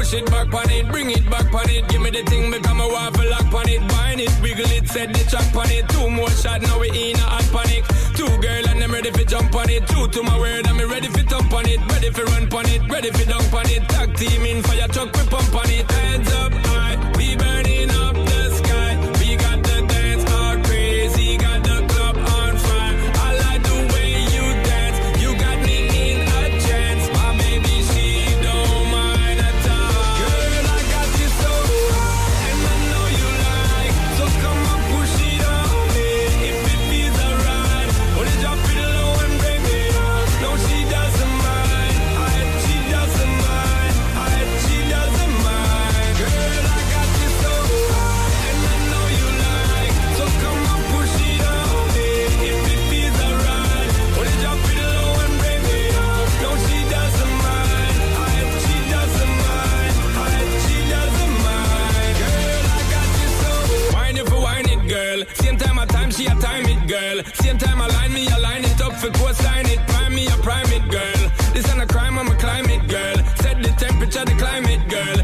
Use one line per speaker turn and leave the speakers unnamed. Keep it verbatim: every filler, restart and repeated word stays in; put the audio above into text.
push it back on it, bring it back on it. Give me the thing, become a waffle lock on it. Bind it, wiggle it, set the track on it. Two more shot, now we in a hot panic. Two girl and I'm ready for jump on it. True to my word, I'm ready for thump on it. Ready for run on it, ready for dunk on it. Tag team in fire truck, we pump on it. Hands up high, we burning up the sky. We got the dance all crazy, got the club on fire. I like the way you dance, you got me in a trance. My baby, she don't mind at all. Girl, I got you so high, and I know you like. So come on, push it on me, if it feels alright. Wanna drop it low and bring it up. No, she doesn't mind, I, she doesn't mind, I, she doesn't mind. Girl, I got you so high, and I know you like. So come on, push it on me, if it feels alright. Wanna drop it low and bring it up. No, she doesn't mind, I, she doesn't mind, I, she doesn't mind. Girl, I got you so. Wine it for wine it, girl. Same time I time, she a time it, girl. Same time I line me, I line it up for cosign it. Prime me, I prime it, girl. This ain't a crime, I'm a climate, girl. Set the temperature, the climate, girl.